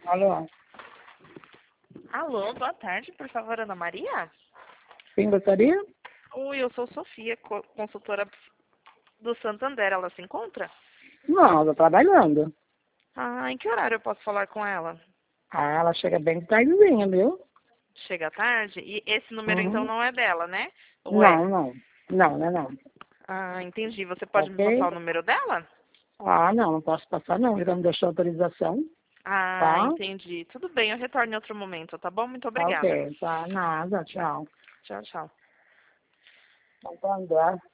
Alô? Alô, boa tarde, por favor, Ana Maria? Quem gostaria? Oi, eu sou Sofia, consultora do Santander. Ela se encontra? Não, tô trabalhando. Ah, em que horário eu posso falar com ela? Ah, ela chega bem tardezinha, viu? Chega tarde? E esse número, então, Uhum. não é dela, né? Ou é? Não, não. Não, não é não. Ah, entendi. Você pode me passar Ok? o número dela? Ah, não, não posso passar não. Ele não deixou autorização, Ah, tá? entendi. Tudo bem, eu retorno em outro momento, tá bom? Muito Tá obrigada. ok, tá? Nada, tchau. Tchau, tchau. Então, André.